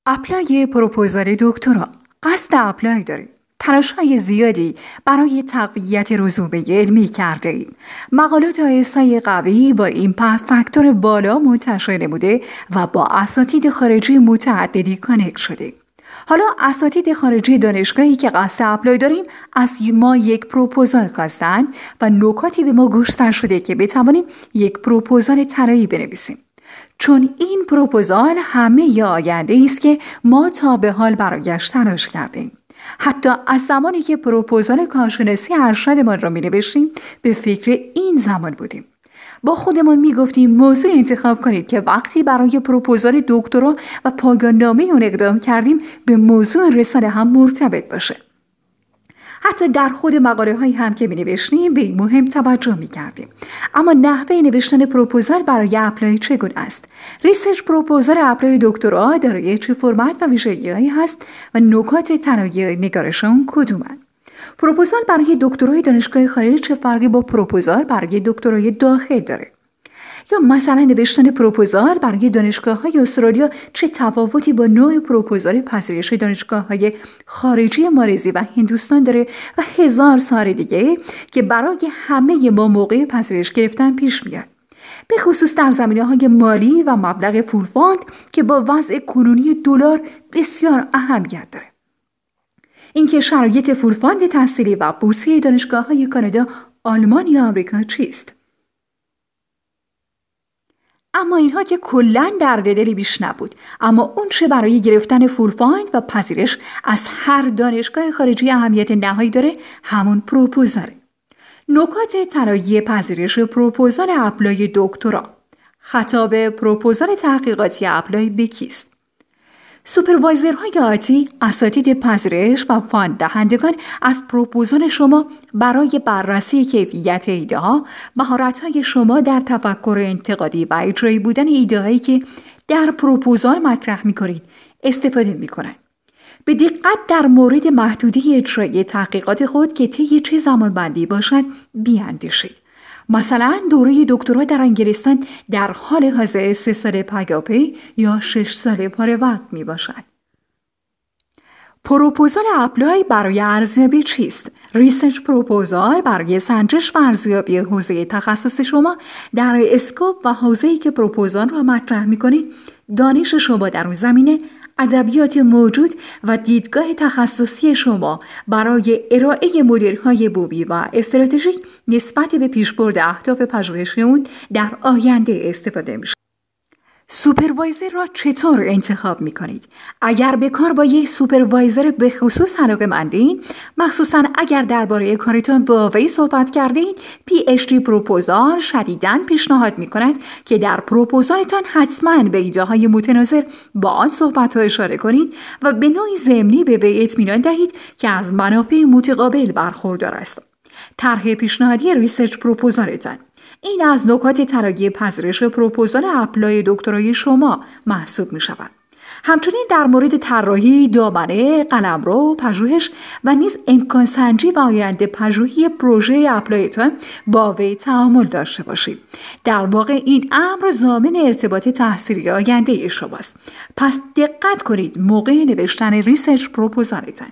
اپلای پروپوزال دکترا. قصد اپلای داریم. تلاش‌های زیادی برای تقویت رزومه علمی کرده ایم. مقالات آیسای قوی با این فاکتور بالا منتشر نموده و با اساتید خارجی متعددی کانکت شده. حالا اساتید خارجی دانشگاهی که قصد اپلای داریم از ما یک پروپوزال خواستند و نکاتی به ما گوشتن شده که بتوانیم یک پروپوزال طلایی بنویسیم. چون این پروپوزال همه آینده است که ما تا به حال برایش تلاش کردیم. حتی از زمانی که پروپوزال کارشناسی ارشدمان را می نوشتیم به فکر این زمان بودیم. با خودمان می گفتیم موضوع انتخاب کنید که وقتی برای پروپوزال دکترا و پایان نامه اون اقدام کردیم به موضوع رساله هم مرتبط باشه. حتی در خود مقاله هایی هم که می نوشتیم به این مهم توجه می کردیم. اما نحوه نوشتن پروپوزال برای اپلای چگونه است؟ ریسرچ پروپوزال اپلای دکترا دارای چه فرمت و ویژگی‌هایی هست و نکات طلایی نگارشان کدومند؟ پروپوزال برای دکترای دانشگاه خارجی چه فرقی با پروپوزال برای دکترای داخل داره؟ یا مثلا نوشتن پروپوزال برای دانشگاه‌های استرالیا چه تفاوتی با نوع پروپوزال پذیرش دانشگاه‌های خارجی مالزی و هندوستان داره و هزار سوال دیگه که برای همه ما موقع پذیرش گرفتن پیش میاد. به خصوص در زمینه‌های مالی و مبلغ فول فاند که با وضع کنونی دلار بسیار اهمیت داره. اینکه شرایط فول فاند تحصیلی و بورسی دانشگاه‌های کانادا، آلمان یا آمریکا چیست؟ اما اینها که کلاً درد دلی بیش نبود. اما اون چه برای گرفتن فول فاند و پذیرش از هر دانشگاه خارجی اهمیت نهایی داره همون پروپوزاله. نکات طلایی پذیرش پروپوزال اپلای دکترا. خطاب پروپوزال تحقیقاتی اپلای به کیست؟ سوپروایزرهای آتی، اساتید پذیرش و فاند دهندگان از پروپوزال شما برای بررسی کیفیت ایده ها، مهارت های شما در تفکر انتقادی و اجرایی بودن ایده هایی که در پروپوزال مطرح می کنید استفاده می کنند. به دقت در مورد محدوده اجرایی تحقیقات خود که طی چه زمانبندی باشد بیاندیشید. مثلا دوره دکترا در انگلستان در حال حاضر 3 سال پیاپی یا 6 سال پاره وقت می باشد. پروپوزال اپلای برای ارزیابی چیست؟ ریسرچ پروپوزال برای سنجش و ارزیابی حوزه تخصص شما در اسکوپ و حوزه‌ای که پروپوزال را مطرح می کنید، دانش شما در اون زمینه، ادبیات موجود و دیدگاه تخصصی شما برای ارائه مدل‌های بومی و استراتژیک نسبت به پیشبرد اهداف پژوهشی اون در آینده استفاده میشه. سوپروایزر را چطور انتخاب می‌کنید؟ اگر به کار با یک سوپروایزر به خصوص علاقه‌مندین، مخصوصاً اگر درباره کارتان با وی صحبت کردین، PhD پروپوزال شدیداً پیشنهاد می‌کند که در پروپوزالتان حتماً به ایده‌های متناظر با آن صحبت‌ها اشاره کنید و به نوعی ضمنی به وی اطمینان دهید که از منافع متقابل برخوردار است. طرح پیشنهادی ریسرچ پروپوزالتان. این از نکات طلایی پذیرش پروپوزال اپلای دکترای شما محسوب می شود. همچنین در مورد طراحی، دامنه، قلمرو، پژوهش و نیز امکان سنجی و آینده پژوهی پروژه اپلایتان با وی تعامل داشته باشید. در واقع این امر ضامن ارتباط تحصیلی آینده شماست. پس دقت کنید موقع نوشتن ریسرچ پروپوزالتان.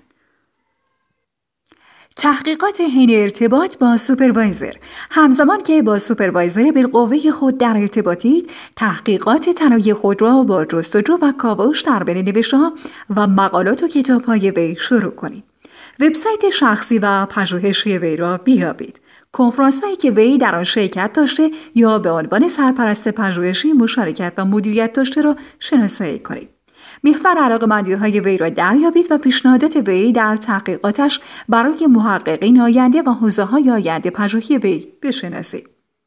تحقیقات حین ارتباط با سوپروایزر. همزمان که با سوپروایزر بالقوه خود در ارتباطید، تحقیقات طلایی خود را با جستجو و کاوش در بین نوشته‌ها و مقالات و کتاب‌های وی شروع کنید. وبسایت شخصی و پژوهشی وی را بیابید. کنفرانس‌هایی که وی در آن شرکت داشته یا به عنوان سرپرست پژوهشی مشارکت و مدیریت داشته را شناسایی کنید. محور علاقه‌مندی‌های وی را دریابید و پیشنهادات وی در تحقیقاتش برای محققین آینده و حوزه‌های آینده پژوهی وی بشناسید.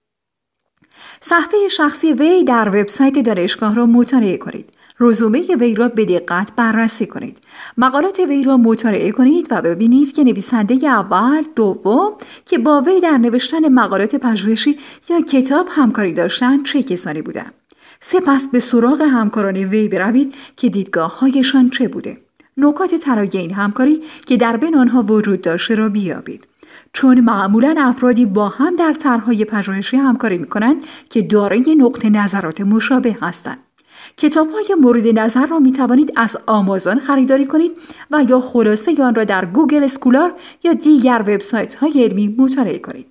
صفحه شخصی وی در وبسایت دانشگاه را مطالعه کنید. رزومه وی را به دقت بررسی کنید. مقالات وی را مطالعه کنید و ببینید که نویسنده اول، دوم که با وی در نوشتن مقالات پژوهشی یا کتاب همکاری داشتند چه کسانی بودند. سپس به سراغ همکاران وی بروید که دیدگاه‌هایشان چه بوده. نکات طلایی این همکاری که در بین آنها وجود داشته را بیابید. چون معمولاً افرادی با هم در طرح‌های پژوهشی همکاری می‌کنند که دارای نقطه نظرات مشابه هستند. کتاب‌های مورد نظر را می توانید از آمازون خریداری کنید و یا خلاصه آن را در گوگل اسکولار یا دیگر وبسایت‌های علمی مطالعه کنید.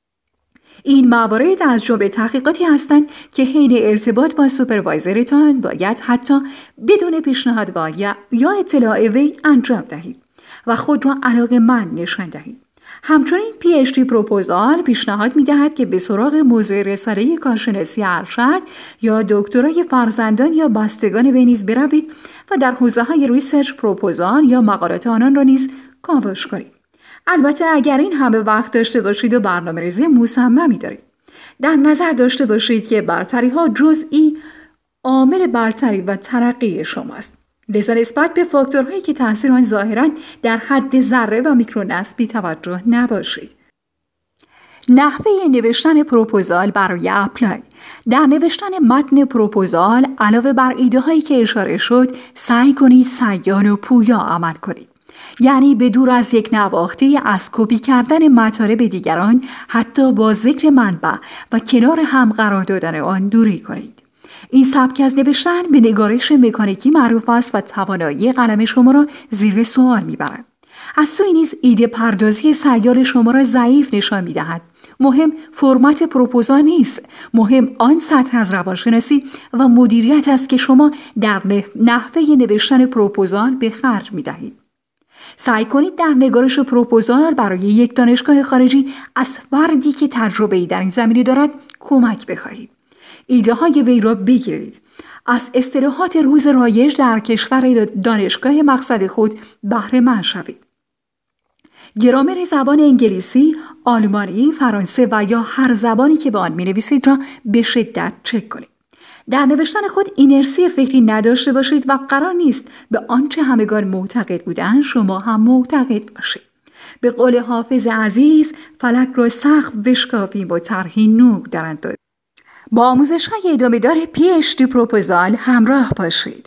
این موارد از جمله تحقیقاتی هستند که حین ارتباط با سوپروایزرتان باید حتی بدون پیشنهاد یا اطلاع وی انجام دهید و خود را علاقه‌مند نشان دهید. همچنین PhD پروپوزال پیشنهاد می‌دهد که به سراغ موضوع رساله کارشناسی ارشد یا دکترای فرزندان یا بستگان وی نیز بروید و در حوزه‌های ریسرچ پروپوزال یا مقالات آنان را نیز کاوش کنید. البته اگر این همه وقت داشته باشید و برنامه‌ریزی مصممی دارید. در نظر داشته باشید که برتری‌ها جزئی عامل برتری و ترقی شماست. لذا نسبت به فاکتورهایی که تأثیر آن ظاهراً در حد ذره و میکرونسل بی‌توجه نباشید. نحوه نوشتن پروپوزال برای اپلای. در نوشتن متن پروپوزال علاوه بر ایده هایی که اشاره شد، سعی کنید سیال و پویا عمل کنید. یعنی به دور از یک نواختی از کپی کردن مطالب دیگران، حتی با ذکر منبع و کنار هم قرار دادن آن دوری کنید. این سبک از نوشتن به نگارش مکانیکی معروف است و توانایی قلم شما را زیر سوال میبرد. از سوی نیز ایده پردازی سیال شما را ضعیف نشان میدهد. مهم فرمت پروپوزال نیست، مهم آن سطح از روانشناسی و مدیریت است که شما در نحوه نوشتن پروپوزال به خرج میدهید. سعی کنید در نگارش پروپوزال برای یک دانشگاه خارجی از فردی که تجربه‌ای در این زمینه دارد کمک بخواهید. ایده های وی را بگیرید. از اصطلاحات روز رایج در کشور دانشگاه مقصد خود بهره مند شوید. گرامر زبان انگلیسی، آلمانی، فرانسه و یا هر زبانی که به آن می‌نویسید را به شدت چک کنید. در نوشتن خود اینرسی فکری نداشته باشید و قرار نیست به آنچه همگان معتقد بودند شما هم معتقد باشید. به قول حافظ عزیز، فلک را سقف بشکافیم و طرحی نو در اندازیم. با آموزش‌های ادامه‌دار PhD پروپوزال همراه باشید.